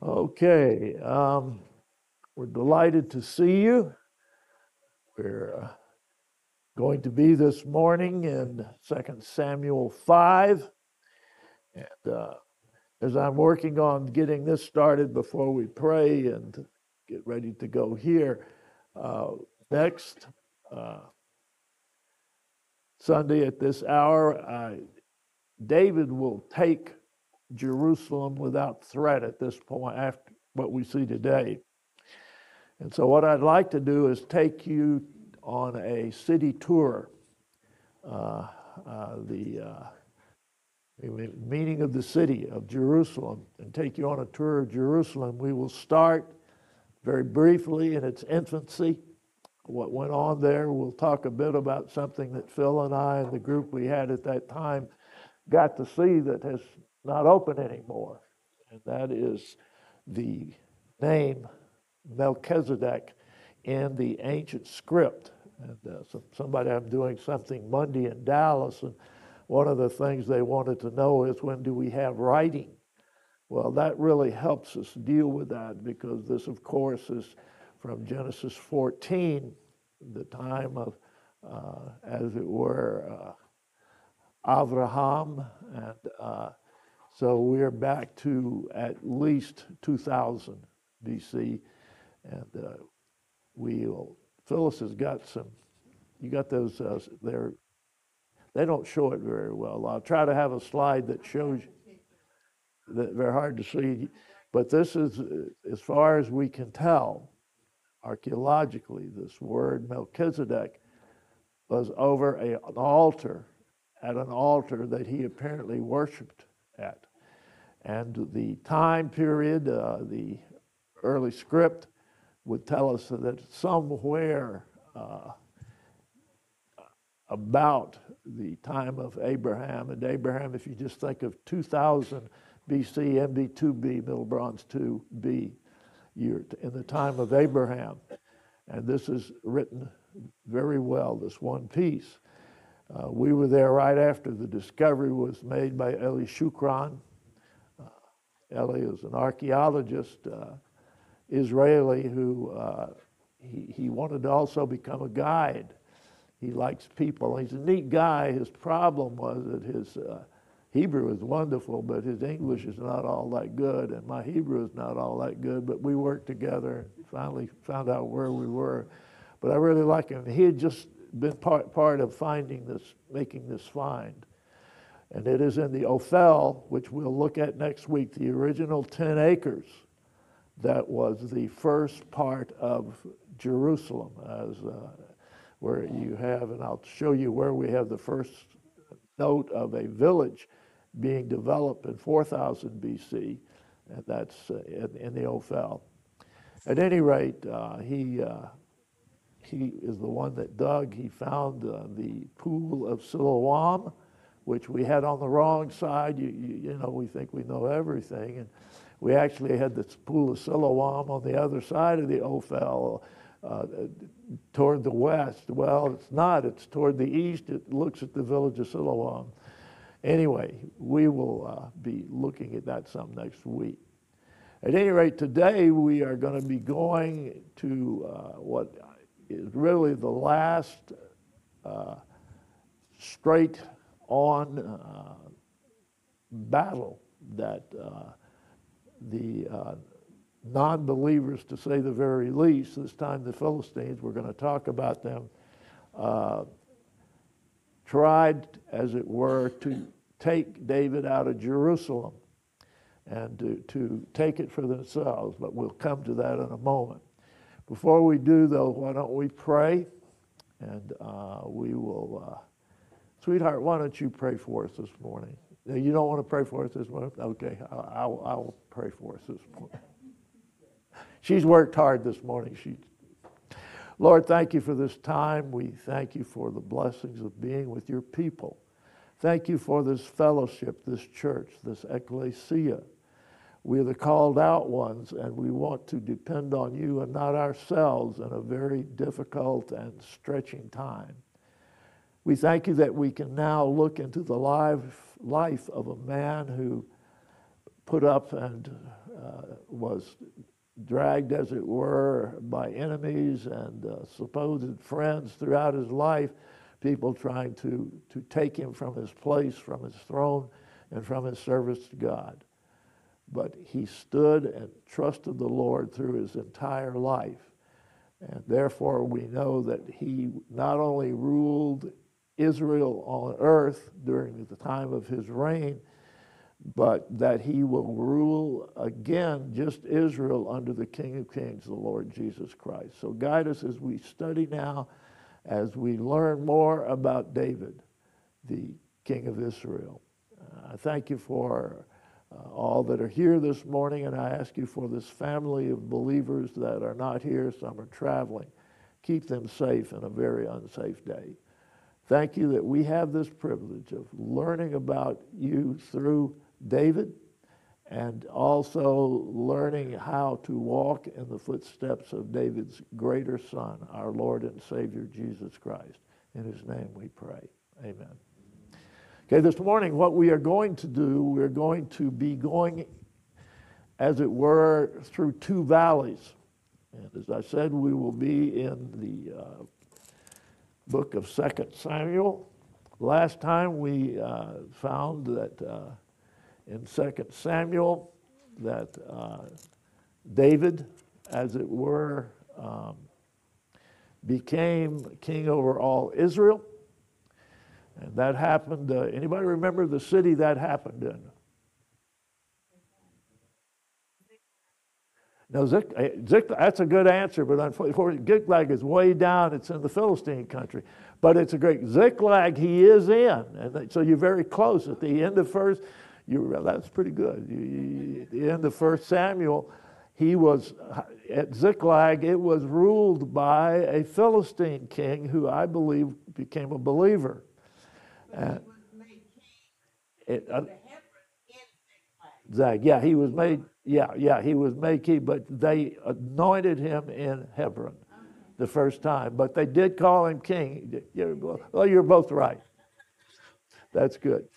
Okay, we're delighted to see you. We're going to be this morning in 2 Samuel 5. And as I'm working on getting this started before we pray and get ready to go here, next Sunday at this hour, David will take Jerusalem without threat at this point after what we see today. And so what I'd like to do is take you on a city tour, the meaning of the city of Jerusalem, and take you on a tour of Jerusalem. We will start very briefly in its infancy, what went on there. We'll talk a bit about something that Phil and I and the group we had at that time got to see that has not open anymore, and that is the name Melchizedek in the ancient script. And I'm doing something Monday in Dallas, and one of the things they wanted to know is, when do we have writing? Well, that really helps us deal with that, because this, of course, is from Genesis 14, the time of, as it were, Abraham, and so we're back to at least 2000 BC, and Phyllis has got some. You got those there. They don't show it very well. I'll try to have a slide that shows you. That they're hard to see, but this is, as far as we can tell, archaeologically, this word Melchizedek was over an altar, at an altar that he apparently worshipped at. And the time period, the early script would tell us that somewhere about the time of Abraham, and Abraham, if you just think of 2000 BC, MB2B, Middle Bronze 2B, year in the time of Abraham. And this is written very well, this one piece. We were there right after the discovery was made by Eli Shukran. Eli is an archaeologist, Israeli, who he wanted to also become a guide. He likes people. He's a neat guy. His problem was that his Hebrew is wonderful, but his English is not all that good, and my Hebrew is not all that good, but we worked together and finally found out where we were. But I really like him. He had just been part of finding this, making this find. And it is in the Ophel, which we'll look at next week, the original 10 acres that was the first part of Jerusalem, as where you have, and I'll show you where we have the first note of a village being developed in 4000 BC, and that's in the Ophel. At any rate, he is the one that dug. He found the pool of Siloam, which we had on the wrong side. You know, we think we know everything, and we actually had this pool of Siloam on the other side of the Ophel, toward the west. Well, it's not. It's toward the east. It looks at the village of Siloam. Anyway, we will be looking at that some next week. At any rate, today we are going to be going to what is really the last straight-on battle that the non-believers, to say the very least, this time the Philistines, we're going to talk about them, tried, as it were, to take David out of Jerusalem and to take it for themselves, but we'll come to that in a moment. Before we do, though, why don't we pray, and we will, sweetheart, why don't you pray for us this morning? You don't want to pray for us this morning? Okay, I'll pray for us this morning. She's worked hard this morning. Lord, thank you for this time. We thank you for the blessings of being with your people. Thank you for this fellowship, this church, this ecclesia. We are the called out ones, and we want to depend on you and not ourselves in a very difficult and stretching time. We thank you that we can now look into the life of a man who put up and was dragged, as it were, by enemies and supposed friends throughout his life, people trying to take him from his place, from his throne, and from his service to God. But he stood and trusted the Lord through his entire life. And therefore we know that he not only ruled Israel on earth during the time of his reign, but that he will rule again just Israel under the King of Kings, the Lord Jesus Christ. So guide us as we study now, as we learn more about David, the King of Israel. I thank you for all that are here this morning, and I ask you for this family of believers that are not here, some are traveling. Keep them safe in a very unsafe day. Thank you that we have this privilege of learning about you through David, and also learning how to walk in the footsteps of David's greater son, our Lord and Savior, Jesus Christ. In his name we pray. Amen. Okay, this morning what we are going to do, we're going to be going, as it were, through two valleys. And as I said, we will be in the book of 2 Samuel. Last time we found that in 2 Samuel that David, as it were, became king over all Israel. And that happened, anybody remember the city that happened in? No, Ziklag, that's a good answer, but unfortunately, Ziklag is way down. It's in the Philistine country. But it's a great, Ziklag he is in. And so you're very close. At the end of that's pretty good. At the end of 1 Samuel, he was at Ziklag. It was ruled by a Philistine king who I believe became a believer. And yeah, he was made. Yeah, he was made king, but they anointed him in Hebron the first time. But they did call him king. Well, you're both right. That's good.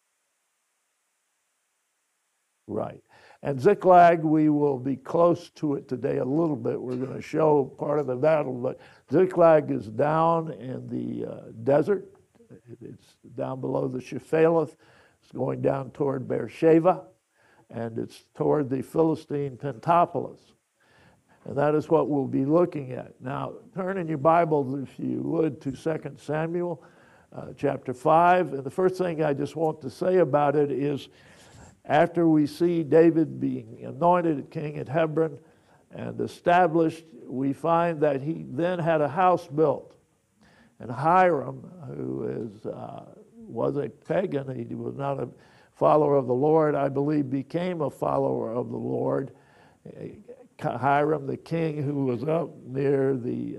Right. And Ziklag, we will be close to it today a little bit. We're going to show part of the battle, but Ziklag is down in the desert. It's down below the Shephelah. It's going down toward Beersheba, and it's toward the Philistine Pentapolis. And that is what we'll be looking at. Now, turn in your Bibles, if you would, to 2 Samuel chapter 5. And the first thing I just want to say about it is, after we see David being anointed king at Hebron and established, we find that he then had a house built. And Hiram, who was a pagan, he was not a follower of the Lord, I believe became a follower of the Lord. Hiram, the king who was up near the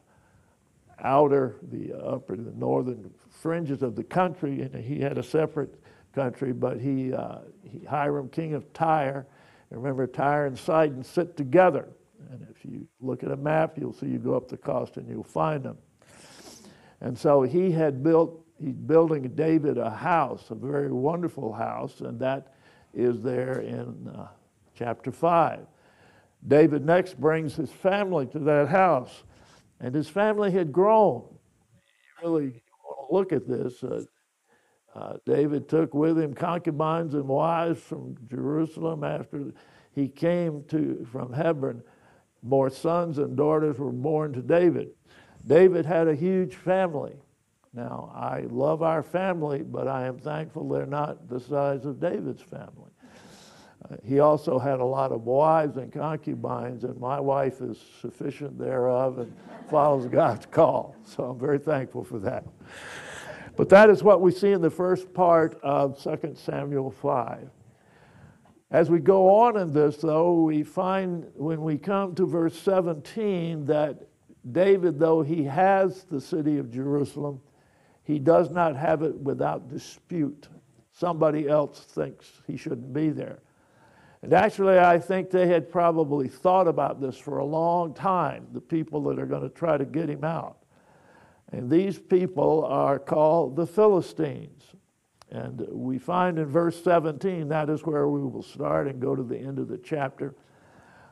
upper, the northern fringes of the country, and he had a separate country, but Hiram, king of Tyre, remember Tyre and Sidon sit together. And if you look at a map, you'll see you go up the coast and you'll find them. And so he's building David a house, a very wonderful house, and that is there in chapter 5. David next brings his family to that house, and his family had grown. You really want to look at this. David took with him concubines and wives from Jerusalem after he came from Hebron. More sons and daughters were born to David. David had a huge family. Now, I love our family, but I am thankful they're not the size of David's family. He also had a lot of wives and concubines, and my wife is sufficient thereof and follows God's call. So I'm very thankful for that. But that is what we see in the first part of 2 Samuel 5. As we go on in this, though, we find when we come to verse 17 that David, though he has the city of Jerusalem, he does not have it without dispute. Somebody else thinks he shouldn't be there. And actually, I think they had probably thought about this for a long time, the people that are going to try to get him out. And these people are called the Philistines. And we find in verse 17, that is where we will start and go to the end of the chapter.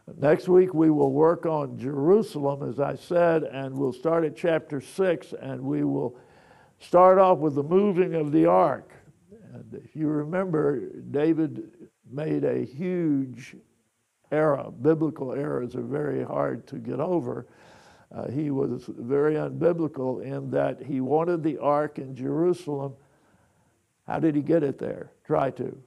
Next week we will work on Jerusalem, as I said, and we'll start at chapter 6, and we will start off with the moving of the ark. And if you remember, David made a huge error. Biblical errors are very hard to get over. He was very unbiblical in that he wanted the ark in Jerusalem. How did he get it there? Try to.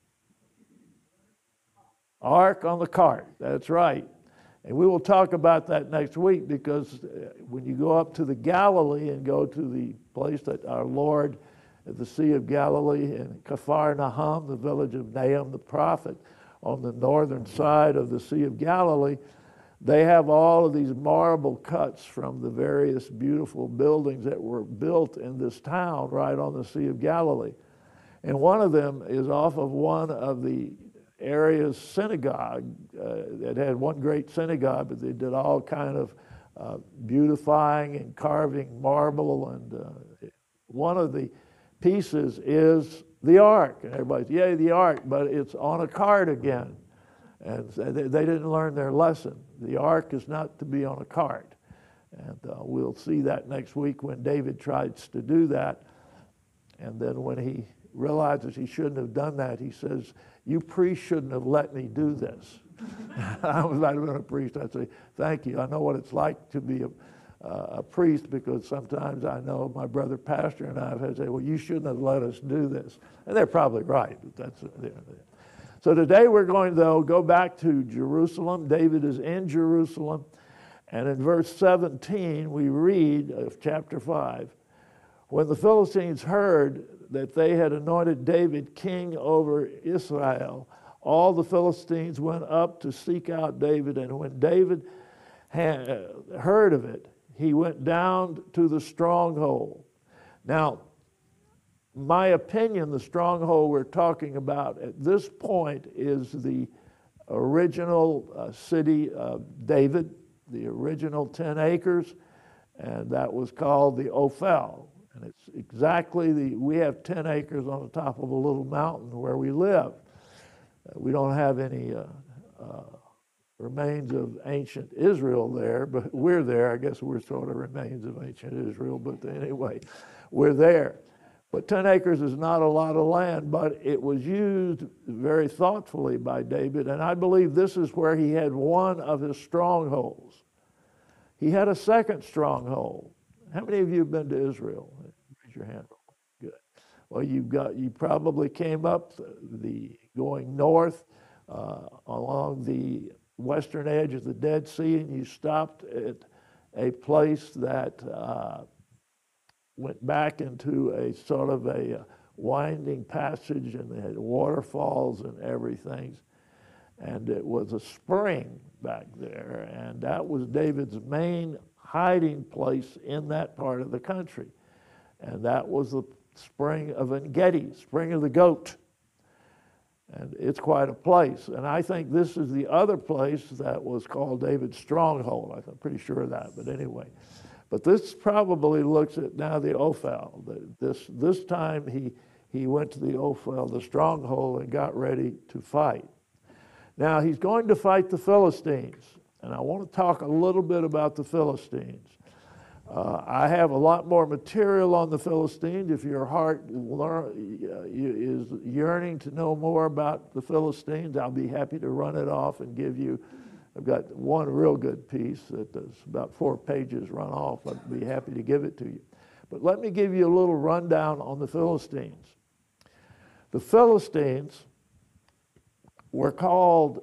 Ark on the cart, that's right. And we will talk about that next week, because when you go up to the Galilee and go to the place that our Lord at the Sea of Galilee in Capharnaum, the village of Nahum the prophet, on the northern side of the Sea of Galilee, they have all of these marble cuts from the various beautiful buildings that were built in this town right on the Sea of Galilee. And one of them is off of one of the area's synagogue. It had one great synagogue, but they did all kind of beautifying and carving marble, and one of the pieces is the ark. And everybody's, yay, the ark, but it's on a cart again. And they didn't learn their lesson. The ark is not to be on a cart. And we'll see that next week when David tries to do that. And then when he realizes he shouldn't have done that, he says, you priests shouldn't have let me do this. I was not even a priest. I'd say, thank you. I know what it's like to be a priest, because sometimes I know my brother pastor and I have had to say, well, you shouldn't have let us do this. And they're probably right. But that's So today we're going, though, go back to Jerusalem. David is in Jerusalem. And in verse 17, we read of chapter 5, when the Philistines heard that they had anointed David king over Israel, all the Philistines went up to seek out David. And when David heard of it, he went down to the stronghold. Now, my opinion, the stronghold we're talking about at this point is the original city of David, the original 10 acres, and that was called the Ophel. And it's exactly we have 10 acres on the top of a little mountain where we live. We don't have any remains of ancient Israel there, but we're there. I guess we're sort of remains of ancient Israel, but anyway, we're there. But 10 acres is not a lot of land, but it was used very thoughtfully by David, and I believe this is where he had one of his strongholds. He had a second stronghold. How many of you have been to Israel? Raise your hand. Good. Well, you probably came up going north along the western edge of the Dead Sea, and you stopped at a place that went back into a sort of a winding passage, and they had waterfalls and everything. And it was a spring back there, and that was David's main hiding place in that part of the country. And that was the spring of En-Gedi, spring of the goat. And it's quite a place. And I think this is the other place that was called David's stronghold. I'm pretty sure of that, but anyway. But this probably looks at now the Ophel. This time he went to the Ophel, the stronghold, and got ready to fight. Now he's going to fight the Philistines. And I want to talk a little bit about the Philistines. I have a lot more material on the Philistines. If your heart is yearning to know more about the Philistines, I'll be happy to run it off and give you. I've got one real good piece that is about 4 pages run off. I'd be happy to give it to you. But let me give you a little rundown on the Philistines. The Philistines were called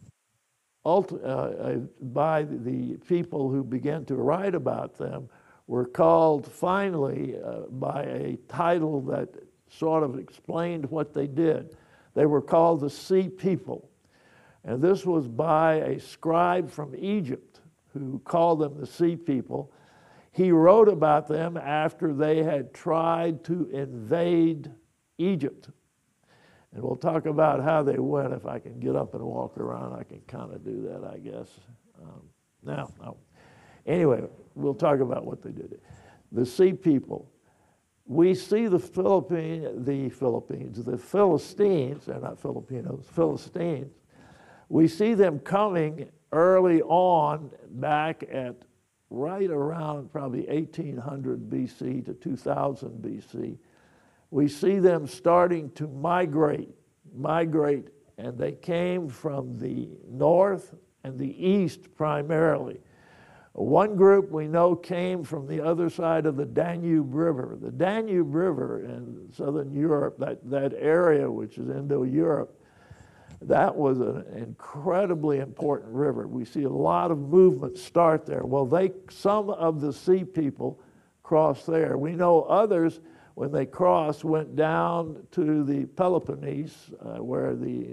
by the people who began to write about them, were called finally by a title that sort of explained what they did. They were called the Sea People. And this was by a scribe from Egypt who called them the Sea People. He wrote about them after they had tried to invade Egypt. And we'll talk about how they went. If I can get up and walk around, I can kind of do that, I guess. Anyway, we'll talk about what they did. The Sea People. We see the Philistines, they're not Filipinos, Philistines. We see them coming early on, back at right around probably 1800 BC to 2000 BC, we see them starting to migrate, and they came from the north and the east primarily. One group we know came from the other side of the Danube River. The Danube River in southern Europe, that area which is Indo-Europe, that was an incredibly important river. We see a lot of movement start there. Well, some of the sea people crossed there. We know others, when they crossed, went down to the Peloponnese, where the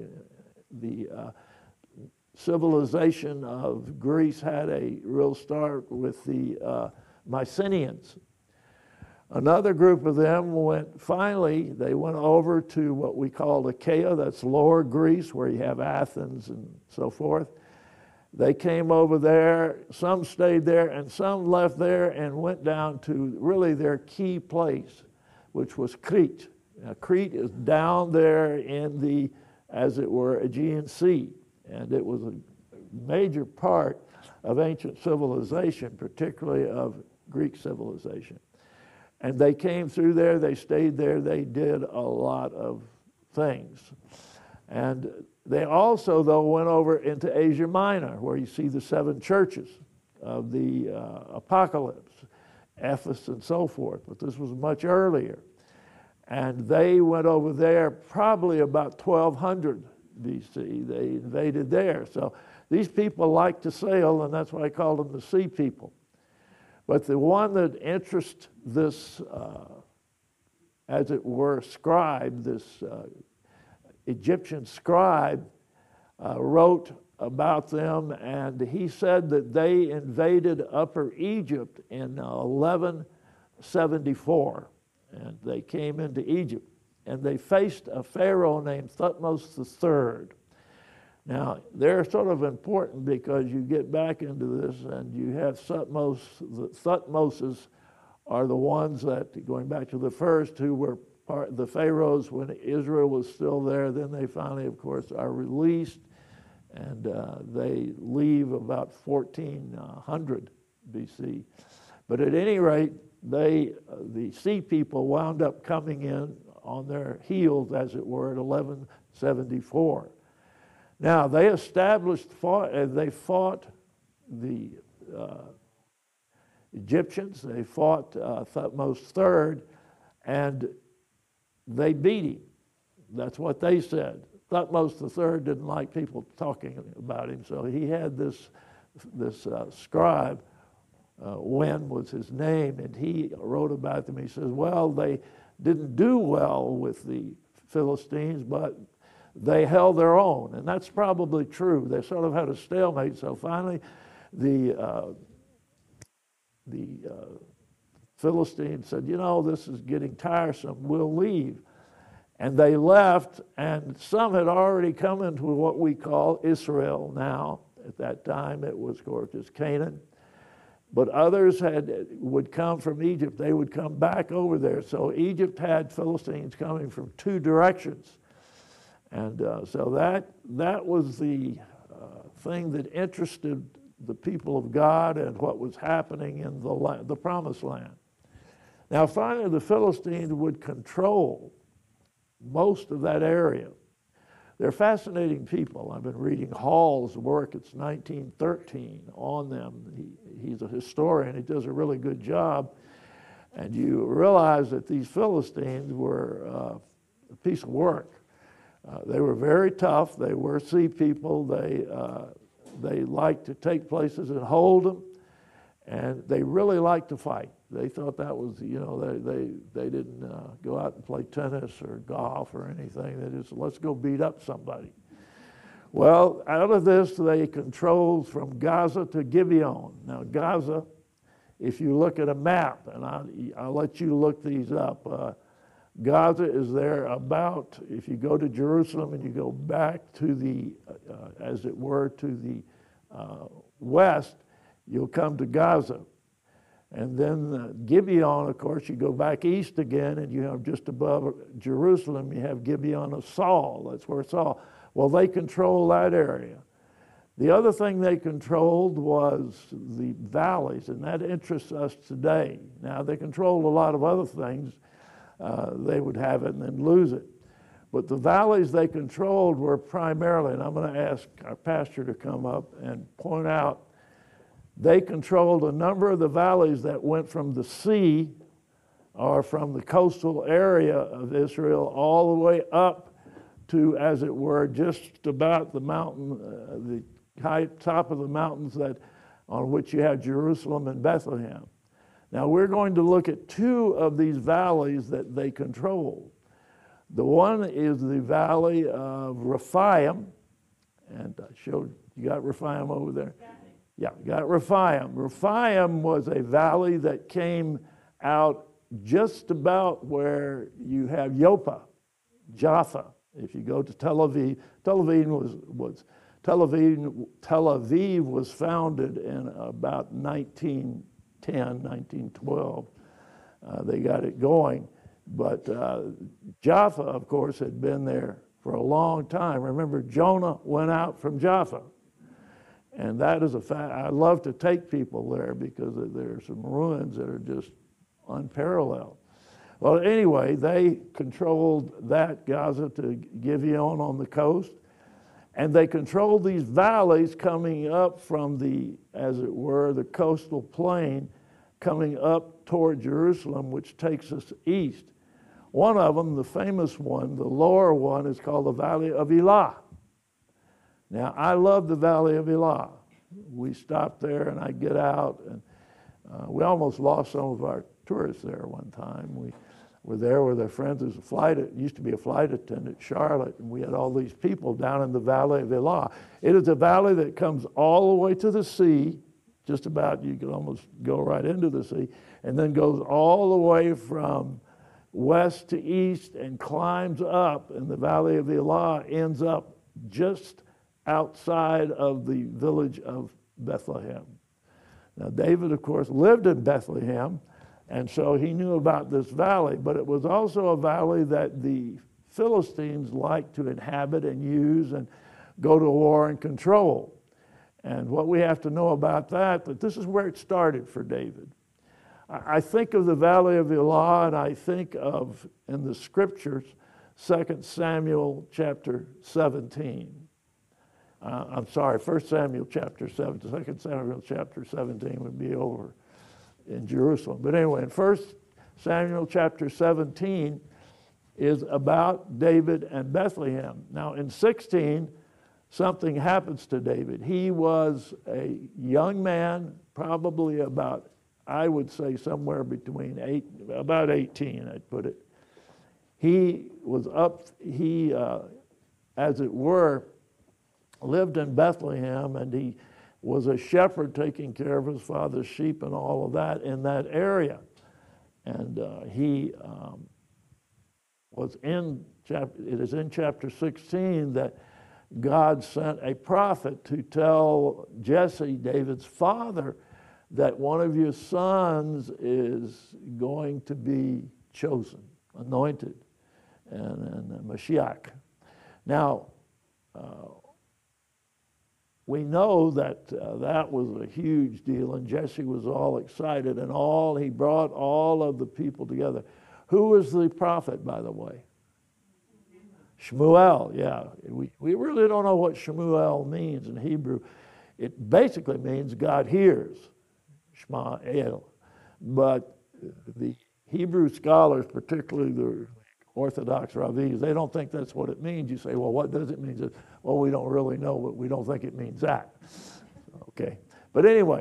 civilization of Greece had a real start with the Mycenaeans. Another group of them finally went over to what we call Achaia, that's Lower Greece, where you have Athens and so forth. They came over there, some stayed there, and some left there and went down to really their key place, which was Crete. Now, Crete is down there in the, as it were, Aegean Sea, and it was a major part of ancient civilization, particularly of Greek civilization. And they came through there, they stayed there, they did a lot of things. And they also, though, went over into Asia Minor, where you see the 7 churches of the Apocalypse, Ephesus and so forth, but this was much earlier. And they went over there probably about 1200 BC. They invaded there. So these people like to sail, and that's why I call them the sea people. But the one that interests this, as it were, scribe, this Egyptian scribe, wrote about them, and he said that they invaded Upper Egypt in 1174, and they came into Egypt, and they faced a pharaoh named Thutmose III. Now, they're sort of important because you get back into this and you have Thutmose. The Thutmoses are the ones that, going back to the first, who were the pharaohs when Israel was still there. Then they finally, of course, are released, and they leave about 1400 BC. But at any rate, the sea people wound up coming in on their heels, as it were, at 1174. Now, they they fought the Egyptians, they fought Thutmose III, and they beat him. That's what they said. Thutmose III didn't like people talking about him, so he had this scribe, Wen was his name, and he wrote about them. He says, well, they didn't do well with the Philistines, but they held their own, and that's probably true. They sort of had a stalemate, so finally the Philistines said, you know, this is getting tiresome, we'll leave. And they left, and some had already come into what we call Israel now. At that time, it was, of course, just Canaan. But others would come from Egypt. They would come back over there. So Egypt had Philistines coming from 2 directions. And so that was the thing that interested the people of God and what was happening in the Promised Land. Now, finally, the Philistines would control most of that area. They're fascinating people. I've been reading Hall's work. It's 1913 on them. He's a historian. He does a really good job. And you realize that these Philistines were a piece of work. They were very tough. They were sea people. They liked to take places and hold them, and they really liked to fight. They thought that was, you know, they didn't go out and play tennis or golf or anything. They just, let's go beat up somebody. Well, out of this, they controlled from Gaza to Gibeon. Now, Gaza, if you look at a map, and I'll let you look these up, Gaza is there about, if you go to Jerusalem and you go back to the, as it were, to the west, you'll come to Gaza. And then Gibeon, of course, you go back east again, and you have just above Jerusalem, you have Gibeon of Saul. That's where Saul. Well, they control that area. The other thing they controlled was the valleys, and that interests us today. Now, they controlled a lot of other things. They would have it and then lose it. But the valleys they controlled were primarily, and I'm going to ask our pastor to come up and point out, they controlled a number of the valleys that went from the sea or from the coastal area of Israel all the way up to, as it were, just about the mountain, the high top of the mountains that on which you have Jerusalem and Bethlehem. Now we're going to look at two of these valleys that they control. The one is the valley of Rephaim, and I showed you got Rephaim over there. Yeah, you got Rephaim. Rephaim was a valley that came out just about where you have Joppa, Jaffa. If you go to Tel Aviv, Tel Aviv was founded in about 1910, 1912. They got it going. But Jaffa, of course, had been there for a long time. Remember, Jonah went out from Jaffa. And that is a fact. I love to take people there because there are some ruins that are just unparalleled. Well, anyway, they controlled that, Gaza to Gibeon on the coast. And they controlled these valleys coming up from the, as it were, the coastal plain, coming up toward Jerusalem, which takes us east. One of them, the famous one, the lower one, is called the Valley of Elah. Now, I love the Valley of Elah. We stopped there, and I'd get out, and we almost lost some of our tourists there one time. We were there with our friends. There's it used to be a flight attendant, Charlotte, and we had all these people down in the Valley of Elah. It is a valley that comes all the way to the sea, just about, you could almost go right into the sea, and then goes all the way from west to east and climbs up, and the Valley of Elah ends up just outside of the village of Bethlehem. Now, David, of course, lived in Bethlehem, and so he knew about this valley, but it was also a valley that the Philistines liked to inhabit and use and go to war and control. And what we have to know about that this is where it started for David. I think of the Valley of Elah, and I think of, in the scriptures, 2 Samuel chapter 17. I'm sorry, 1 Samuel chapter 7. 2 Samuel chapter 17 would be over in Jerusalem. But anyway, in 1 Samuel chapter 17 is about David and Bethlehem. Now, in 16, something happens to David. He was a young man, probably about, I would say somewhere between about 18, I'd put it. He was as it were, lived in Bethlehem, and he was a shepherd taking care of his father's sheep and all of that in that area. And he was it is in chapter 16 that God sent a prophet to tell Jesse, David's father, that one of your sons is going to be chosen, anointed, and Mashiach. Now, we know that that was a huge deal, and Jesse was all excited, and he brought all of the people together. Who was the prophet, by the way? Shmuel, yeah. We really don't know what Shmuel means in Hebrew. It basically means God hears, Shema El. But the Hebrew scholars, particularly the Orthodox rabbis, they don't think that's what it means. You say, well, what does it mean? Well, we don't really know, but we don't think it means that. Okay. But anyway,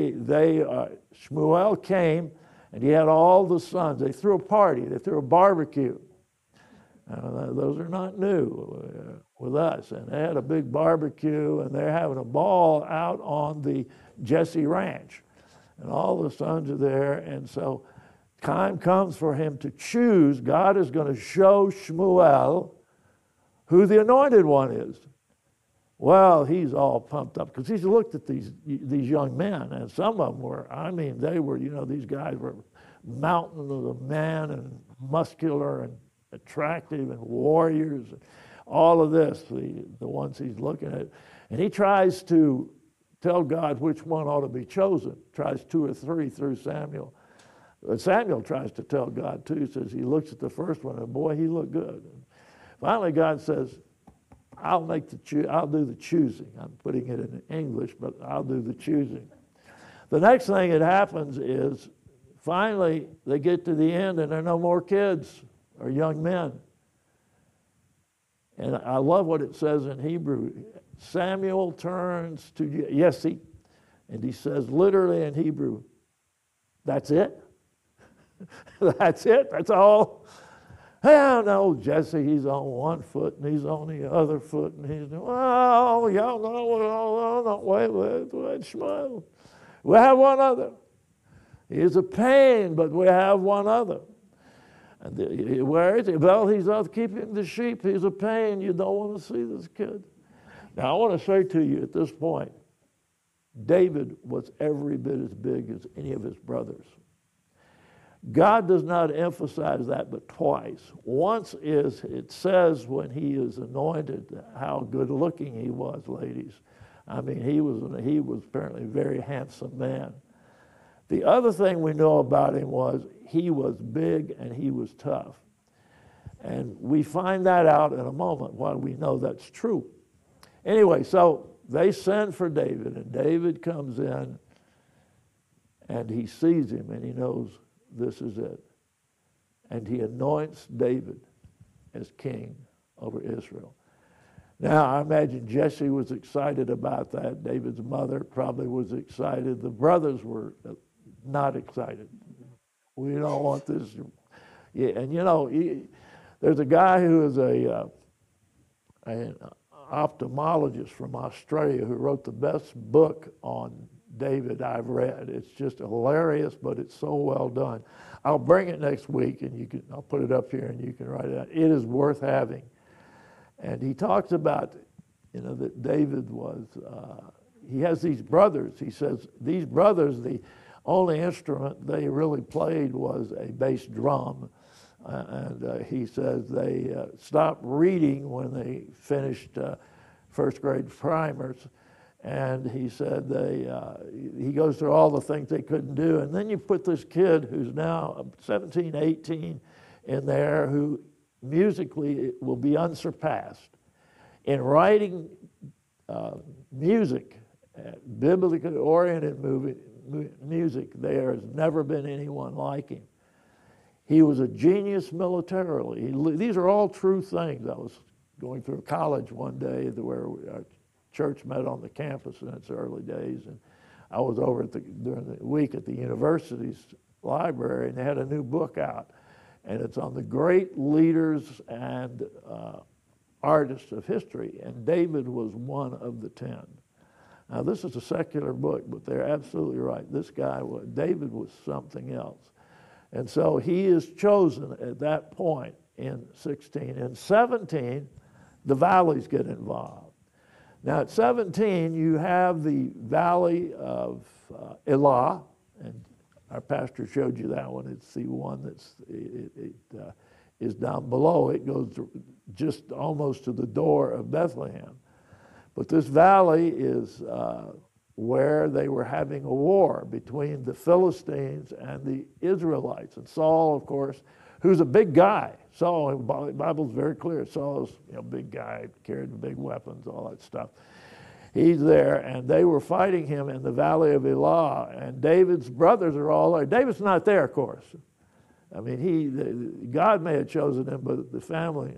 Shmuel came, and he had all the sons. They threw a party. They threw a barbecue. Those are not new with us. And they had a big barbecue, and they're having a ball out on the Jesse Ranch. And all the sons are there, and so time comes for him to choose. God is going to show Shmuel who the anointed one is. Well, he's all pumped up because he's looked at these young men, and some of them were, they were, these guys were mountains of men and muscular and attractive and warriors, and all of this, the ones he's looking at. And he tries to tell God which one ought to be chosen. Tries 2 or 3 through Samuel. Samuel tries to tell God too. Says he looks at the first one and boy, he looked good. And finally, God says, I'll do the choosing. I'm putting it in English, but I'll do the choosing. The next thing that happens is finally they get to the end and there are no more kids or young men. And I love what it says in Hebrew. Samuel turns to Jesse and he says literally in Hebrew, that's it? That's it? That's all? Hell no, Jesse, he's on one foot and he's on the other foot and he's doing, oh, y'all know, wait, Shmuel. We have one other. He is a pain, but we have one other. And where is he? Well, he's out keeping the sheep. He's a pain. You don't want to see this kid. Now, I want to say to you at this point, David was every bit as big as any of his brothers. God does not emphasize that but twice. Once is, it says when he is anointed, how good looking he was, ladies. I mean, he was apparently a very handsome man. The other thing we know about him was he was big and he was tough. And we find that out in a moment why we know that's true. Anyway, so they send for David, and David comes in and he sees him and he knows this is it. And he anoints David as king over Israel. Now, I imagine Jesse was excited about that. David's mother probably was excited. The brothers were not excited. We don't want this. Yeah, and you know, there's a guy who is an ophthalmologist from Australia who wrote the best book on David I've read. It's just hilarious, but it's so well done. I'll bring it next week, and I'll put it up here, and you can write it out. It is worth having. And he talks about, that David was. He has these brothers. He says these brothers, the only instrument they really played was a bass drum, and he says they stopped reading when they finished first grade primers. And he said he goes through all the things they couldn't do. And then you put this kid who's now 17, 18 in there who musically will be unsurpassed. In writing music, biblically oriented music, there has never been anyone like him. He was a genius militarily. These are all true things. I was going through college one day where our church met on the campus in its early days, and I was over during the week at the university's library, and they had a new book out, and it's on the great leaders and artists of history, and David was one of the 10. Now, this is a secular book, but they're absolutely right. David was something else. And so he is chosen at that point in 16. In 17, the valleys get involved. Now, at 17, you have the valley of Elah, and our pastor showed you that one. It's the one that's is down below. It goes just almost to the door of Bethlehem. But this valley is where they were having a war between the Philistines and the Israelites. And Saul, of course, who's a big guy. Saul, the Bible's very clear. Saul's a big guy, carried big weapons, all that stuff. He's there, and they were fighting him in the valley of Elah, and David's brothers are all there. David's not there, of course. I mean, God may have chosen him, but the family,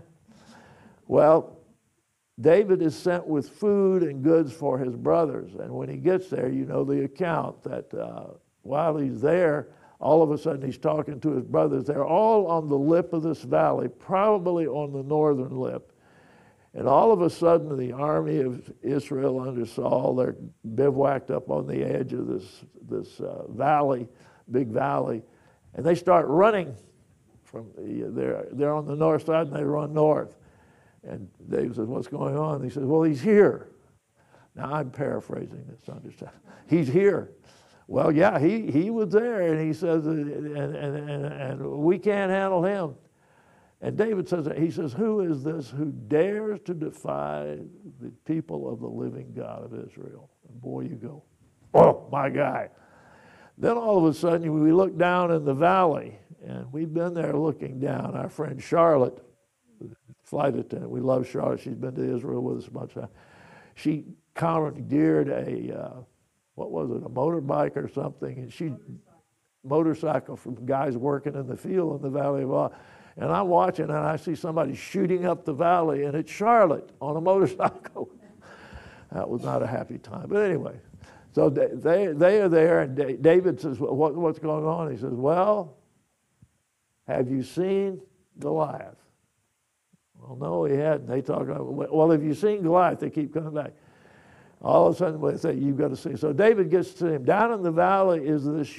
Well, David is sent with food and goods for his brothers, and when he gets there, you know the account that while he's there, all of a sudden he's talking to his brothers. They're all on the lip of this valley, probably on the northern lip. And all of a sudden the army of Israel under Saul, they're bivouacked up on the edge of this valley, big valley, and they start running from they're on the north side and they run north. And David says, what's going on? And he says, well, he's here. Now I'm paraphrasing this, understand. He's here. Well, yeah, he was there, and he says, and we can't handle him. And David says, he says, who is this who dares to defy the people of the living God of Israel? And boy, you go, oh, my guy. Then all of a sudden, we look down in the valley, and we've been there looking down. Our friend Charlotte, flight attendant, we love Charlotte. She's been to Israel with us a bunch of times. She commandeered a, what was it, a motorbike or something, and motorcycle from guys working in the field in the Valley of Elah. And I'm watching, and I see somebody shooting up the valley, and it's Charlotte on a motorcycle. That was not a happy time. But anyway, so they are there, and David says, what's going on? He says, well, have you seen Goliath? Well, no, he hadn't. They talk about, well, have you seen Goliath? They keep coming back. All of a sudden, they say, you've got to see. So David gets to him. Down in the valley is this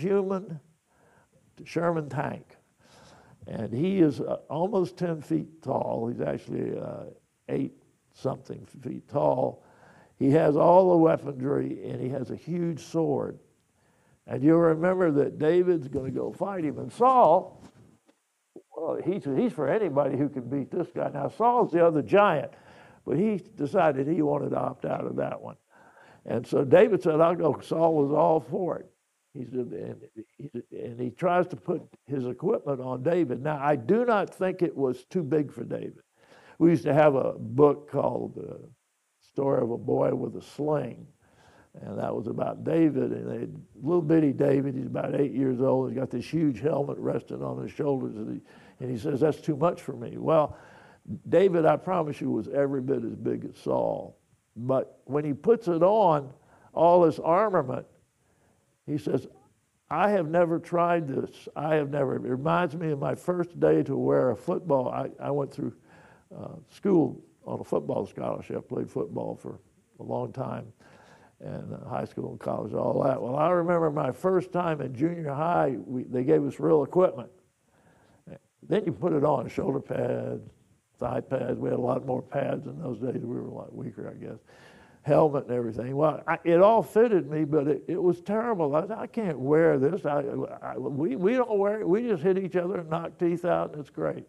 Sherman tank. And he is almost 10 feet tall. He's actually 8-something feet tall. He has all the weaponry, and he has a huge sword. And you'll remember that David's going to go fight him. And Saul, well, he's for anybody who can beat this guy. Now, Saul's the other giant, but he decided he wanted to opt out of that one. And so David said, I'll go. Saul was all for it. And he tries to put his equipment on David. Now, I do not think it was too big for David. We used to have a book called Story of a Boy with a Sling, and that was about David. And little bitty David, he's about 8 years old. He's got this huge helmet resting on his shoulders, and he says, that's too much for me. Well, David, I promise you, was every bit as big as Saul. But when he puts it on, all this armament, he says, I have never tried this. It reminds me of my first day to wear a football. I went through school on a football scholarship, played football for a long time, and high school and college, all that. Well, I remember my first time in junior high, they gave us real equipment. Then you put it on, shoulder pads, thigh pads. We had a lot more pads in those days. We were a lot weaker, I guess. Helmet and everything. Well, it all fitted me, but it was terrible. I can't wear this. We don't wear it. We just hit each other and knock teeth out, and it's great.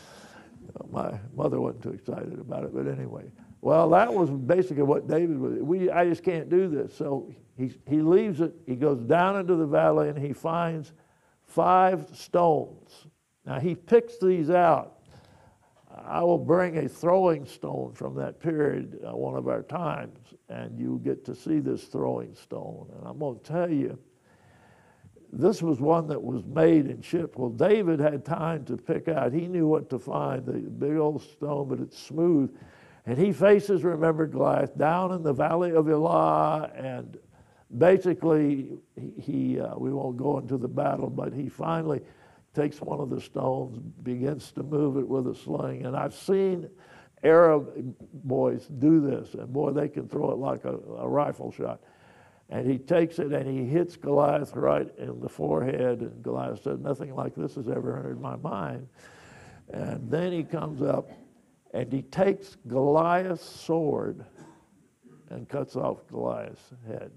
My mother wasn't too excited about it, but anyway. Well, that was basically what David was. I just can't do this. So he leaves it. He goes down into the valley, and he finds 5 stones. Now, he picks these out. I will bring a throwing stone from that period, one of our times, and you get to see this throwing stone. And I'm going to tell you, this was one that was made and shipped. Well, David had time to pick out. He knew what to find, the big old stone, but it's smooth. And he faces, remember, Goliath down in the Valley of Elah, and basically, we won't go into the battle, but he finally takes one of the stones, begins to move it with a sling. And I've seen Arab boys do this, and boy, they can throw it like a rifle shot. And he takes it and he hits Goliath right in the forehead, and Goliath said, nothing like this has ever entered my mind. And then he comes up and he takes Goliath's sword and cuts off Goliath's head.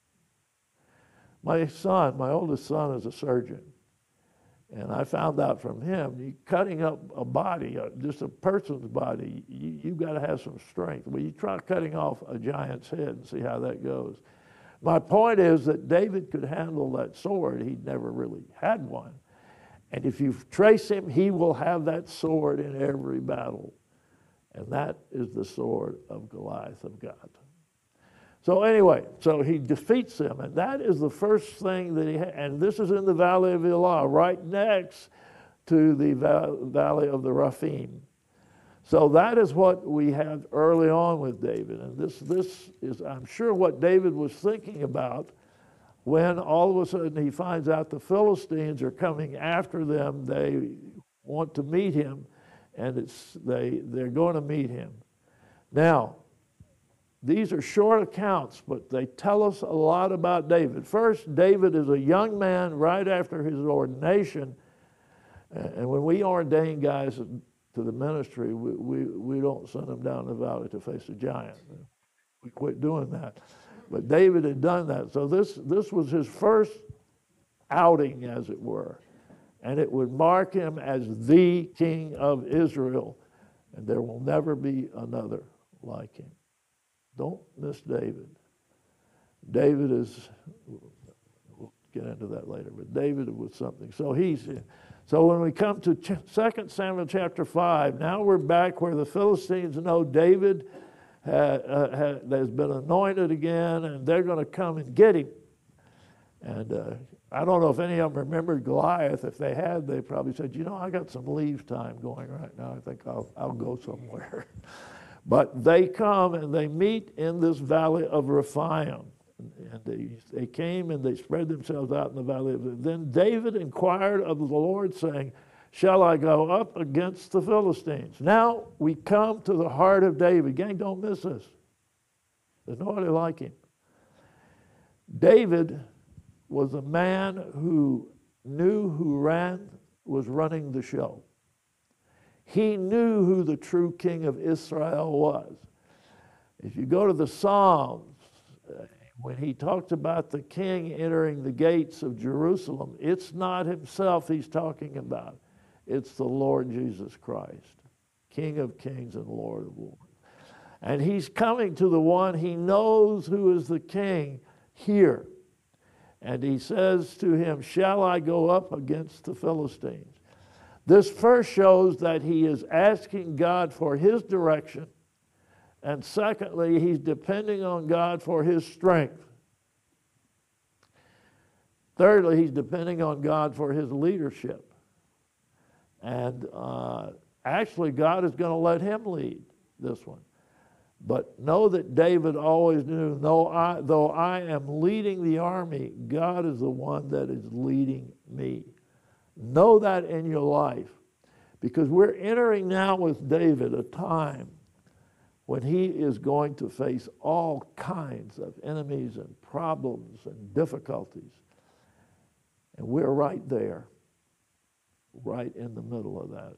My oldest son, is a surgeon. And I found out from him, cutting up a body, just a person's body, you've got to have some strength. Well, you try cutting off a giant's head and see how that goes. My point is that David could handle that sword. He'd never really had one. And if you trace him, he will have that sword in every battle. And that is the sword of Goliath of God. So anyway, so he defeats them, and that is the first thing that he had. And this is in the Valley of Elah, right next to the Valley of the Rephaim. So that is what we had early on with David. And this is, I'm sure, what David was thinking about when all of a sudden he finds out the Philistines are coming after them. They want to meet him, and they're going to meet him. Now, these are short accounts, but they tell us a lot about David. First, David is a young man right after his ordination. And when we ordain guys to the ministry, we don't send them down the valley to face a giant. We quit doing that. But David had done that. So this was his first outing, as it were. and it would mark him as the king of Israel, and there will never be another like him. Don't miss David. David is, we'll get into that later, but David was something. So when we come to 2 Samuel chapter 5, now we're back where the Philistines know David has been anointed again, and they're going to come and get him. And I don't know if any of them remembered Goliath. If they had, they probably said, you know, I got some leave time going right now. I think I'll go somewhere. But they come and they meet in this valley of Rephaim. And they came and they spread themselves out in the valley of. Then David inquired of the Lord, saying, shall I go up against the Philistines? Now we come to the heart of David. Gang, don't miss this. There's nobody like him. David was a man who knew who was running the show. He knew who the true king of Israel was. If you go to the Psalms, when he talks about the king entering the gates of Jerusalem, it's not himself he's talking about. It's the Lord Jesus Christ, King of kings and Lord of lords. And he's coming to the one he knows who is the king here. And he says to him, shall I go up against the Philistines? This first shows that he is asking God for his direction. And secondly, he's depending on God for his strength. Thirdly, he's depending on God for his leadership. And actually, God is going to let him lead this one. But know that David always knew, though I am leading the army, God is the one that is leading me. Know that in your life. Because we're entering now with David a time when he is going to face all kinds of enemies and problems and difficulties. And we're right there, right in the middle of that.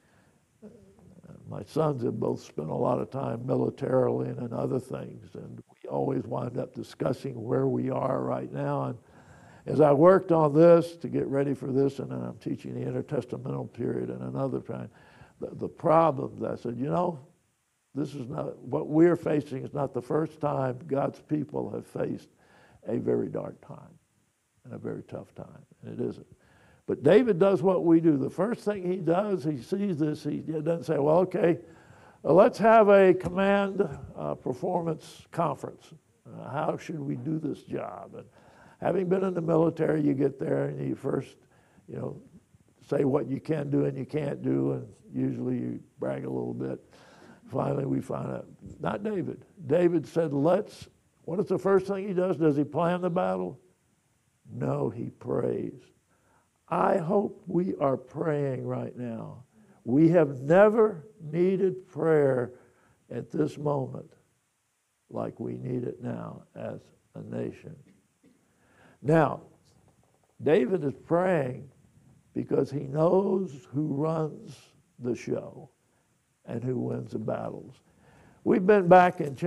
My sons have both spent a lot of time militarily and in other things, and we always wind up discussing where we are right now. And as I worked on this to get ready for this, and then I'm teaching the intertestamental period and another time, the problems, I said, you know, this is not, what we're facing is not the first time God's people have faced a very dark time and a very tough time, and it isn't. But David does what we do. The first thing he does, he sees this, he doesn't say, well, okay, let's have a command performance conference. How should we do this job? And having been in the military, you get there and you first, say what you can do and you can't do, and usually you brag a little bit. Finally, we find out, not David. David said, what is the first thing he does? Does he plan the battle? No, he prays. I hope we are praying right now. We have never needed prayer at this moment like we need it now as a nation. Now, David is praying because he knows who runs the show and who wins the battles. We've been back in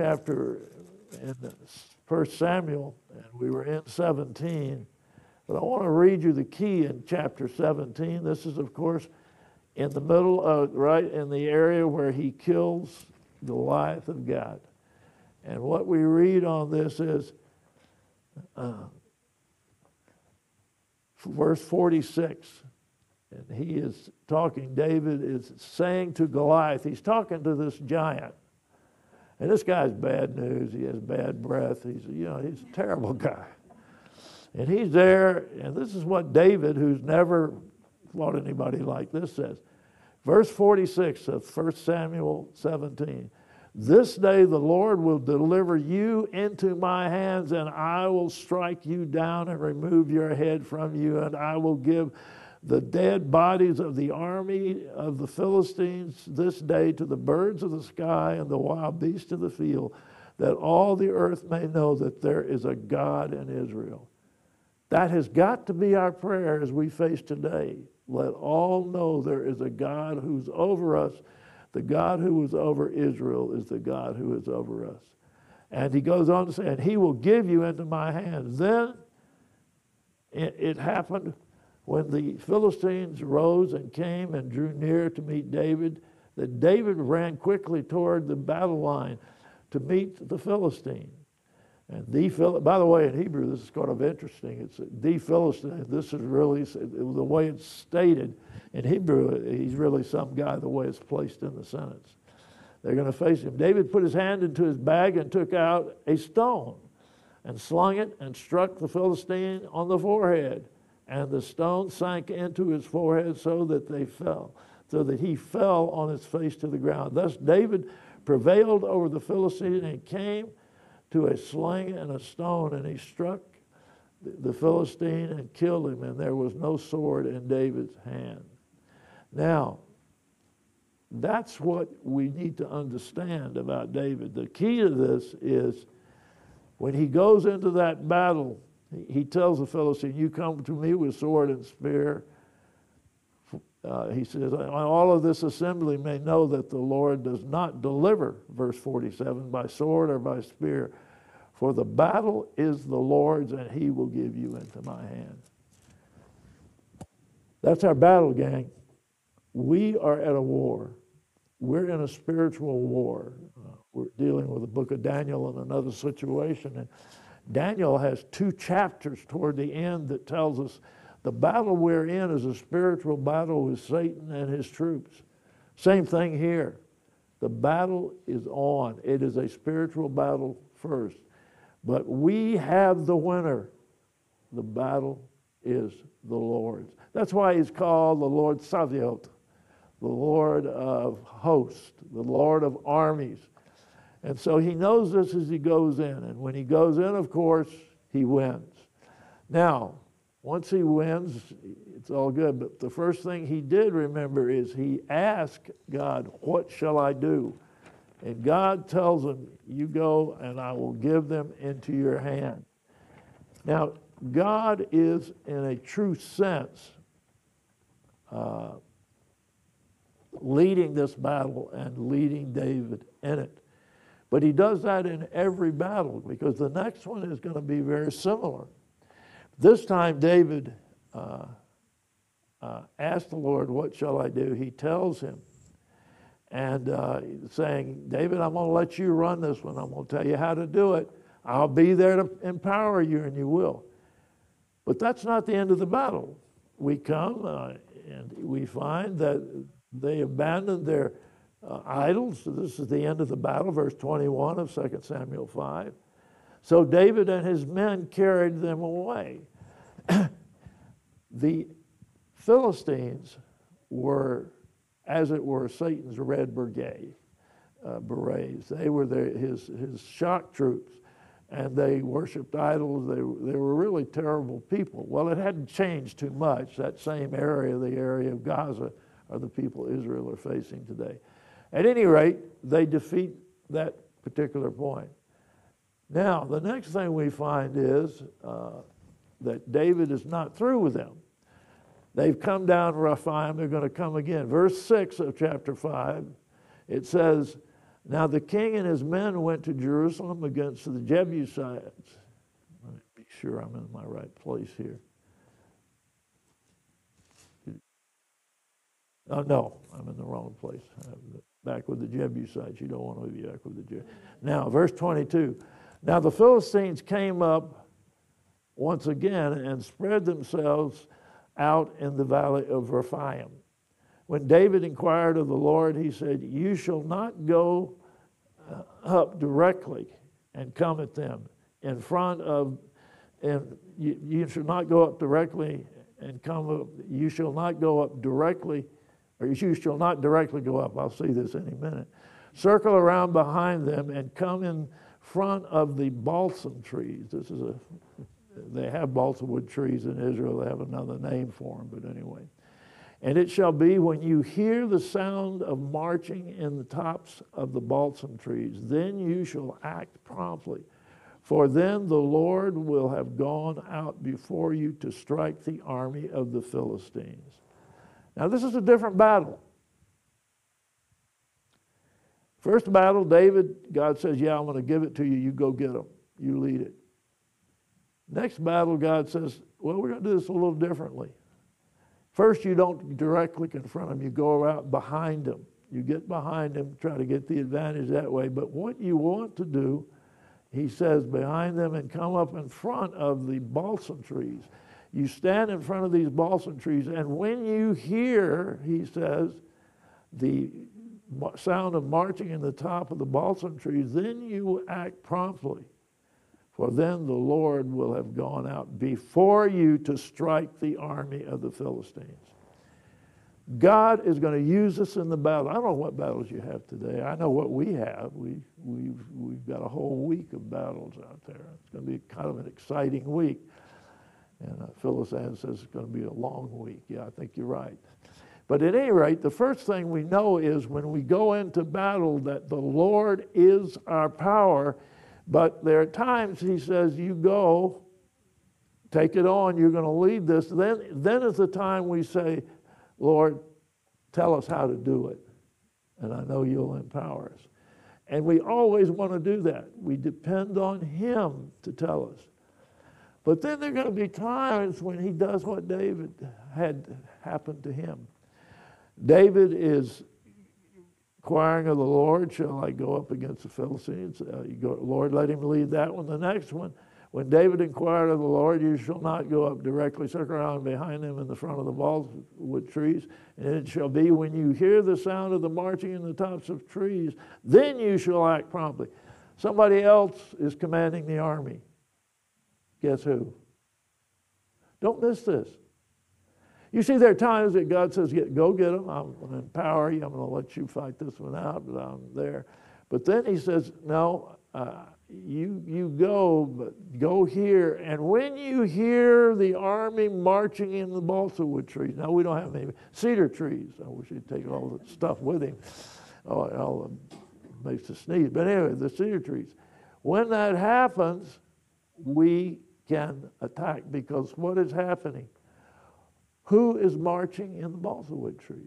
1 Samuel, and we were in 17. But I want to read you the key in chapter 17. This is, of course, in the middle of, right in the area where he kills Goliath of Gath. And what we read on this is verse 46. And he is talking, David is saying to Goliath, he's talking to this giant. And this guy's bad news. He has bad breath. He's a terrible guy. And he's there, and this is what David, who's never fought anybody like this, says. Verse 46 of 1 Samuel 17. This day the Lord will deliver you into my hands, and I will strike you down and remove your head from you, and I will give the dead bodies of the army of the Philistines this day to the birds of the sky and the wild beasts of the field, that all the earth may know that there is a God in Israel. That has got to be our prayer as we face today. Let all know there is a God who's over us. The God who was over Israel is the God who is over us. And he goes on to say, and he will give you into my hands. Then it happened when the Philistines rose and came and drew near to meet David, that David ran quickly toward the battle line to meet the Philistine. And by the way, in Hebrew, this is kind of interesting. It's the Philistine. This is really, the way it's stated in Hebrew, he's really some guy, the way it's placed in the sentence. They're going to face him. David put his hand into his bag and took out a stone and slung it and struck the Philistine on the forehead. And the stone sank into his forehead so that he fell on his face to the ground. Thus David prevailed over the Philistine and came to a sling and a stone, and he struck the Philistine and killed him, and there was no sword in David's hand. Now, that's what we need to understand about David. The key to this is when he goes into that battle, he tells the Philistine, you come to me with sword and spear. He says, all of this assembly may know that the Lord does not deliver, verse 47, by sword or by spear. For the battle is the Lord's, and he will give you into my hand. That's our battle, gang. We are at a war. We're in a spiritual war. We're dealing with the book of Daniel in another situation. And Daniel has 2 chapters toward the end that tells us the battle we're in is a spiritual battle with Satan and his troops. Same thing here. The battle is on. It is a spiritual battle first. But we have the winner. The battle is the Lord's. That's why he's called the Lord Sabaoth, the Lord of hosts, the Lord of armies. And so he knows this as he goes in. And when he goes in, of course, he wins. Now, once he wins, it's all good. But the first thing he did, remember, is he asked God, what shall I do? And God tells him, you go and I will give them into your hand. Now, God is, in a true sense, leading this battle and leading David in it. But he does that in every battle, because the next one is going to be very similar. This time David asked the Lord, what shall I do? He tells him, and saying, David, I'm going to let you run this one. I'm going to tell you how to do it. I'll be there to empower you, and you will. But that's not the end of the battle. We come and we find that they abandoned their idols. So this is the end of the battle, verse 21 of 2 Samuel 5. So David and his men carried them away. The Philistines were, as it were, Satan's red berets. They were his shock troops, and they worshipped idols. They were really terrible people. Well, it hadn't changed too much. That same area, the area of Gaza, are the people Israel are facing today. At any rate, they defeat that particular point. Now, the next thing we find is that David is not through with them. They've come down Rephaim. They're going to come again. Verse 6 of chapter 5, it says, now the king and his men went to Jerusalem against the Jebusites. Let me be sure I'm in my right place here. Oh, no, I'm in the wrong place. Back with the Jebusites. You don't want to be back with the Jebusites. Now, verse 22. Now the Philistines came up once again and spread themselves out in the valley of Rephaim. When David inquired of the Lord, he said, you shall not go up directly and come at them in front of, and you shall not go up directly and come up, you shall not go up directly, or you shall not directly go up. I'll see this any minute. Circle around behind them and come in front of the balsam trees. They have balsam wood trees in Israel. They have another name for them, but anyway. And it shall be when you hear the sound of marching in the tops of the balsam trees, then you shall act promptly. For then the Lord will have gone out before you to strike the army of the Philistines. Now this is a different battle. First battle, David, God says, yeah, I'm going to give it to you. You go get them. You lead it. Next battle, God says, well, we're going to do this a little differently. First, you don't directly confront him. You go out behind him. You get behind him, try to get the advantage that way. But what you want to do, he says, behind them and come up in front of the balsam trees. You stand in front of these balsam trees, and when you hear, he says, the sound of marching in the top of the balsam trees, then you act promptly. For then the Lord will have gone out before you to strike the army of the Philistines. God is going to use us in the battle. I don't know what battles you have today. I know what we have. We've got a whole week of battles out there. It's going to be kind of an exciting week. And Phyllis Ann says it's going to be a long week. Yeah, I think you're right. But at any rate, the first thing we know is when we go into battle that the Lord is our power. But there are times he says, you go, take it on, you're going to lead this. Then is the time we say, Lord, tell us how to do it. And I know you'll empower us. And we always want to do that. We depend on him to tell us. But then there are going to be times when he does what David had happened to him. David is inquiring of the Lord, shall I go up against the Philistines? Lord, let him lead that one. The next one, when David inquired of the Lord, you shall not go up directly, circle around behind them in the front of the balswood trees. And it shall be when you hear the sound of the marching in the tops of trees, then you shall act promptly. Somebody else is commanding the army. Guess who? Don't miss this. You see, there are times that God says, go get them. I'm going to empower you. I'm going to let you fight this one out, but I'm there. But then he says, no, you go, but go here. And when you hear the army marching in the balsam trees, now we don't have any cedar trees. I wish he'd take all the stuff with him. Oh, it all makes us sneeze. But anyway, the cedar trees. When that happens, we can attack, because what is happening? Who is marching in the balsam trees?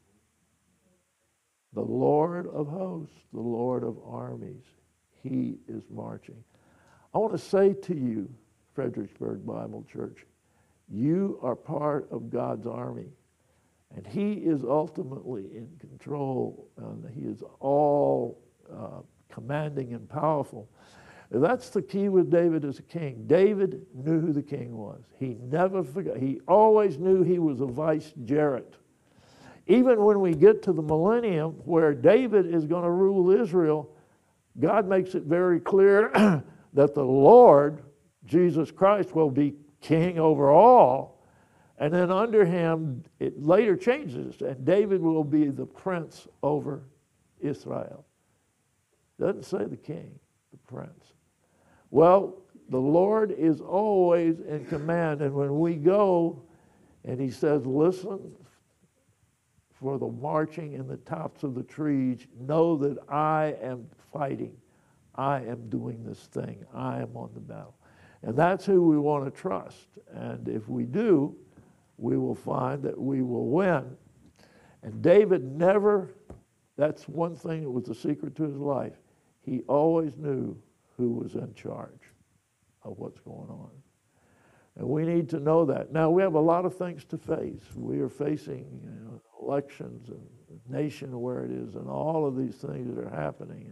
The Lord of hosts, the Lord of armies. He is marching. I want to say to you, Fredericksburg Bible Church, you are part of God's army. And he is ultimately in control. And he is all commanding and powerful. That's the key with David as a king. David knew who the king was. He never forgot. He always knew he was a vicegerent. Even when we get to the millennium where David is going to rule Israel, God makes it very clear that the Lord, Jesus Christ, will be king over all. And then under him, it later changes, and David will be the prince over Israel. Doesn't say the king, the prince. Well, the Lord is always in command, and when we go, and he says, listen for the marching in the tops of the trees, know that I am fighting. I am doing this thing. I am on the battle. And that's who we want to trust. And if we do, we will find that we will win. And David never, that's one thing that was the secret to his life. He always knew who was in charge of what's going on. And we need to know that. Now, we have a lot of things to face. We are facing elections and the nation where it is and all of these things that are happening.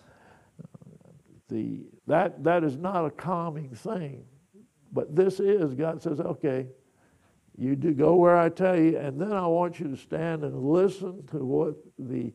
That is not a calming thing. But this is, God says, okay, you do go where I tell you, and then I want you to stand and listen to what the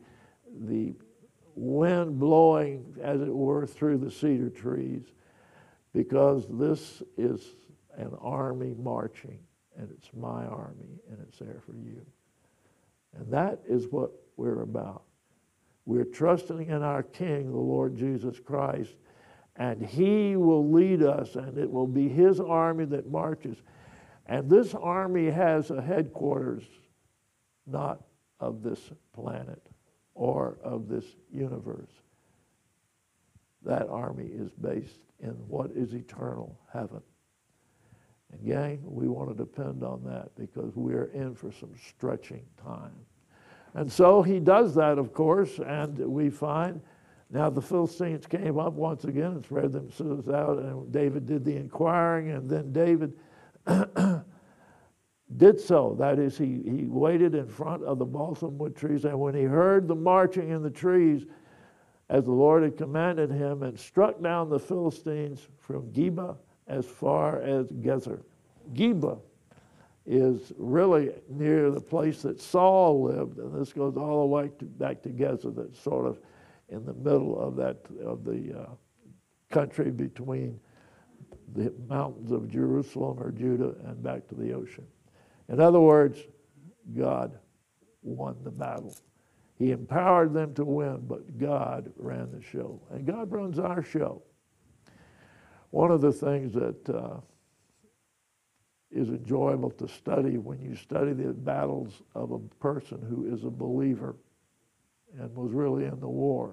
wind blowing, as it were, through the cedar trees, because this is an army marching, and it's my army, and it's there for you. And that is what we're about. We're trusting in our King, the Lord Jesus Christ, and he will lead us, and it will be his army that marches. And this army has a headquarters not of this planet or of this universe. That army is based in what is eternal heaven. And gang, we want to depend on that because we're in for some stretching time. And so he does that, of course, and we find now the Philistines came up once again and spread themselves out, and David did the inquiring, and then David did so. That is, he waited in front of the balsam wood trees, and when he heard the marching in the trees, as the Lord had commanded him, and struck down the Philistines from Geba as far as Gezer. Geba is really near the place that Saul lived, and this goes all the way back to Gezer. That's sort of in the middle of the country between the mountains of Jerusalem or Judah and back to the ocean. In other words, God won the battle. He empowered them to win, but God ran the show. And God runs our show. One of the things that is enjoyable to study when you study the battles of a person who is a believer and was really in the war.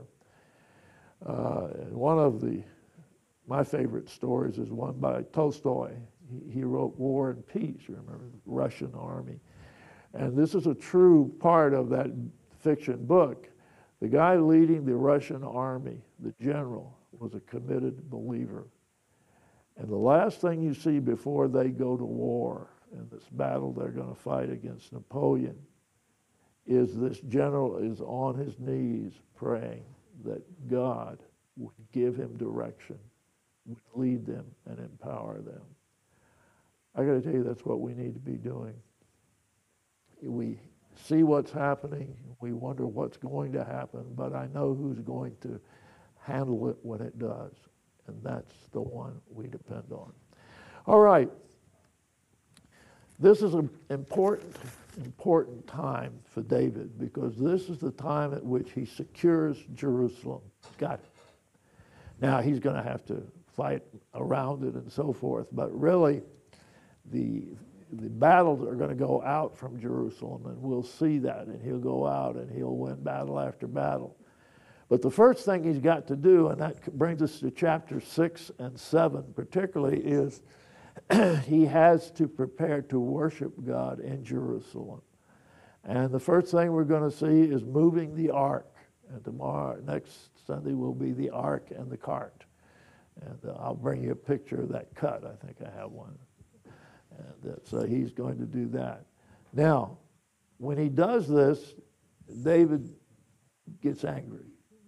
One of my favorite stories is one by Tolstoy. He wrote War and Peace, you remember, the Russian army. And this is a true part of that fiction book. The guy leading the Russian army, the general, was a committed believer. And the last thing you see before they go to war in this battle they're going to fight against Napoleon is this general is on his knees praying that God would give him direction, would lead them and empower them. I got to tell you, that's what we need to be doing. We see what's happening, we wonder what's going to happen, but I know who's going to handle it when it does, and that's the one we depend on. All right. This is an important time for David, because this is the time at which he secures Jerusalem. Got it. Now, he's going to have to fight around it and so forth, but really the battles are going to go out from Jerusalem, and we'll see that, and he'll go out and he'll win battle after battle. But the first thing he's got to do, and that brings us to chapter 6 and 7 particularly, is he has to prepare to worship God in Jerusalem. And the first thing we're going to see is moving the ark. And next Sunday, will be the ark and the cart. And I'll bring you a picture of that cut. I think I have one. And so he's going to do that. Now, when he does this, David gets angry.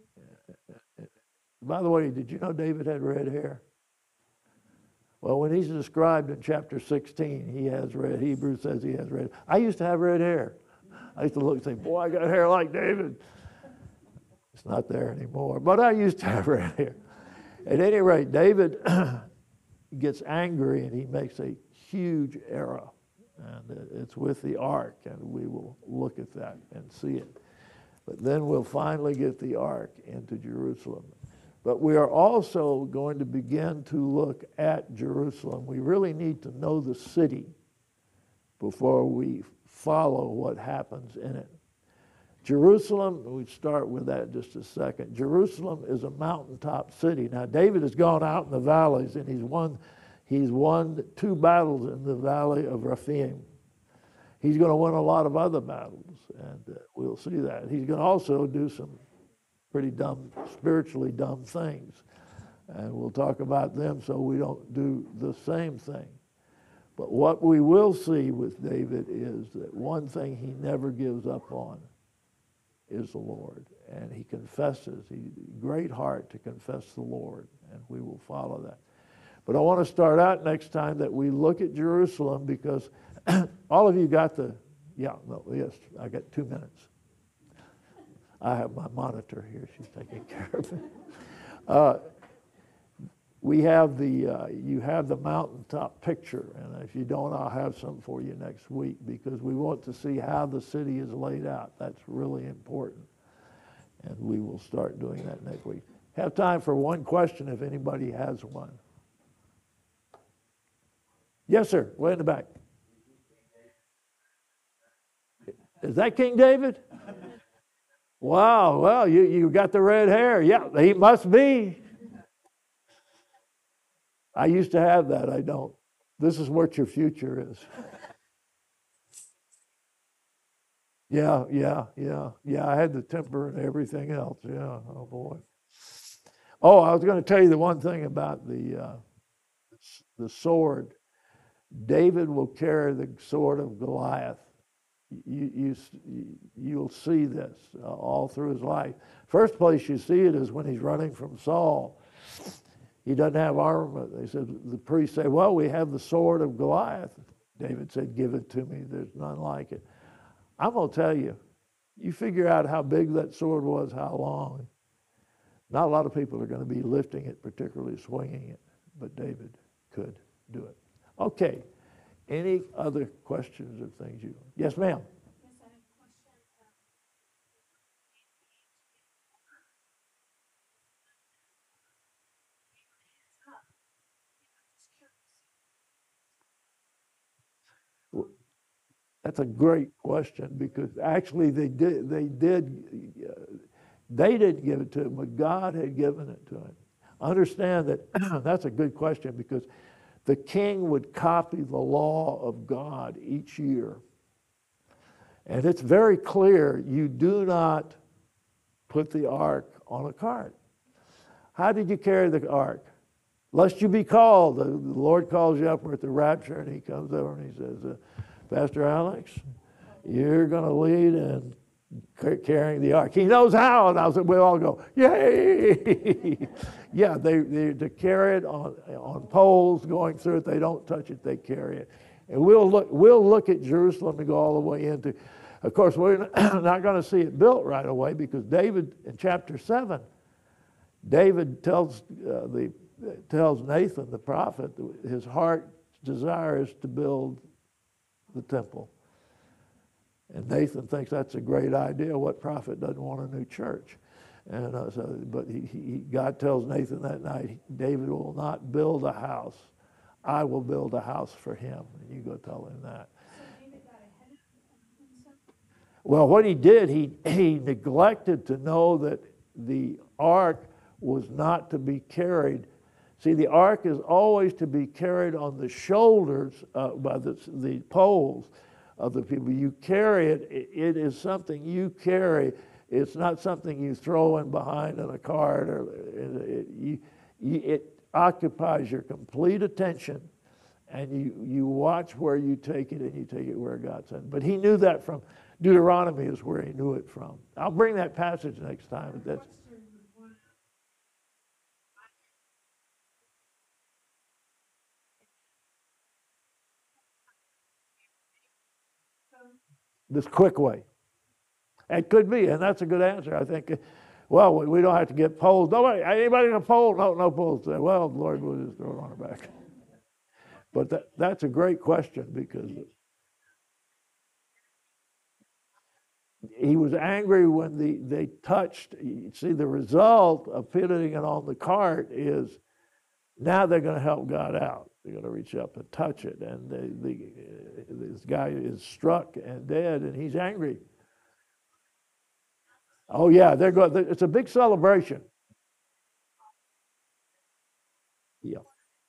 By the way, did you know David had red hair? Well, when he's described in chapter 16, he has red. Hebrews says he has red. I used to have red hair. I used to look and say, boy, I got hair like David. It's not there anymore, but I used to have red hair. At any rate, David gets angry and he makes a huge error. And it's with the ark, and we will look at that and see it. But then we'll finally get the ark into Jerusalem. But we are also going to begin to look at Jerusalem. We really need to know the city before we follow what happens in it. Jerusalem, we start with that in just a second. Jerusalem is a mountaintop city. Now, David has gone out in the valleys, and he's won 2 battles in the valley of Rephaim. He's going to win a lot of other battles, and we'll see that. He's going to also do some pretty spiritually dumb things, and we'll talk about them so we don't do the same thing. But what we will see with David is that one thing he never gives up on is the Lord, and he confesses. Great heart to confess the Lord, and we will follow that. But I want to start out next time that we look at Jerusalem, because all of you got yes, I got 2 minutes. I have my monitor here. She's taking care of it. We have you have the mountaintop picture, and if you don't, I'll have some for you next week, because we want to see how the city is laid out. That's really important, and we will start doing that next week. Have time for one question if anybody has one. Yes, sir. Way in the back. Is that King David? Wow, well, you got the red hair. Yeah, he must be. I used to have that. I don't. This is what your future is. Yeah. I had the temper and everything else. Yeah, oh boy. Oh, I was going to tell you the one thing about the sword. David will carry the sword of Goliath. You'll see this all through his life. First place you see it is when he's running from Saul. He doesn't have armament. They said, the priests say, well, we have the sword of Goliath. David said, give it to me. There's none like it. I'm going to tell you, you figure out how big that sword was, how long. Not a lot of people are going to be lifting it, particularly swinging it, but David could do it. Okay. Any other questions or things you? Yes, ma'am. Yes, I have a question. That's a great question, because actually they didn't give it to him, but God had given it to him. Understand that that's a good question, because the king would copy the law of God each year. And it's very clear, you do not put the ark on a cart. How did you carry the ark? Lest you be called. The Lord calls you up at the rapture, and he comes over and he says, Pastor Alex, you're going to lead in carrying the ark. He knows how, and we all go, yay! Yeah, they to carry it on poles going through it. They don't touch it, they carry it. And we'll look at Jerusalem and go all the way into. Of course, we're not going to see it built right away, because David, in chapter 7, David tells Nathan the prophet his heart's desire is to build the temple. And Nathan thinks that's a great idea. What prophet doesn't want a new church? And but God tells Nathan that night, David will not build a house. I will build a house for him. And you go tell him that. So David got ahead of himself? Well, what he did, he neglected to know that the ark was not to be carried. See, the ark is always to be carried on the shoulders by the poles of the people. You carry it. It is something you carry. It's not something you throw in behind in a cart. It occupies your complete attention, and you watch where you take it, and you take it where God sent. But he knew that from Deuteronomy is where he knew it from. I'll bring that passage next time. That's, this quick way. It could be, and that's a good answer. I think, well, we don't have to get poles. Nobody, anybody in a pole? No poles. Well, the Lord will just throw it on our back. But that's a great question, because he was angry when they touched. You see, the result of putting it on the cart is now they're going to help God out. They're going to reach up and touch it, and this guy is struck and dead, and he's angry. Oh yeah, they're going. It's a big celebration. Yeah.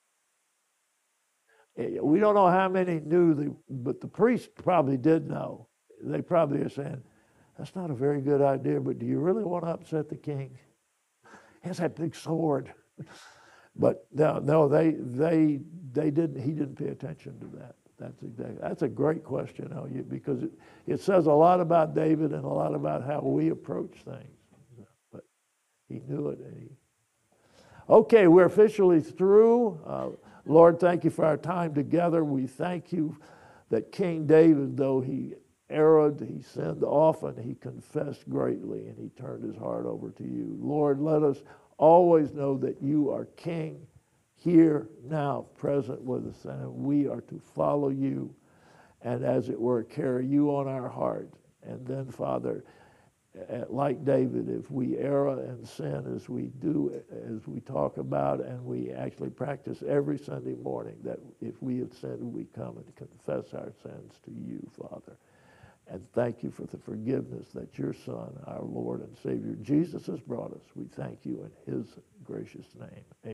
We don't know how many knew, but the priest probably did know. They probably are saying, "That's not a very good idea, but do you really want to upset the king? He has that big sword." But no, they didn't. He didn't pay attention to that. That's a great question, because it says a lot about David and a lot about how we approach things. But he knew it. Okay, we're officially through. Lord, thank you for our time together. We thank you that King David, though he erred, he sinned often, he confessed greatly, and he turned his heart over to you. Lord, let us always know that you are King, here, now, present with us, and we are to follow you and, as it were, carry you on our heart. And then, Father, like David, if we err and sin as we do, as we talk about, and we actually practice every Sunday morning, that if we have sinned, we come and confess our sins to you, Father. And thank you for the forgiveness that your Son, our Lord and Savior, Jesus, has brought us. We thank you in his gracious name. Amen.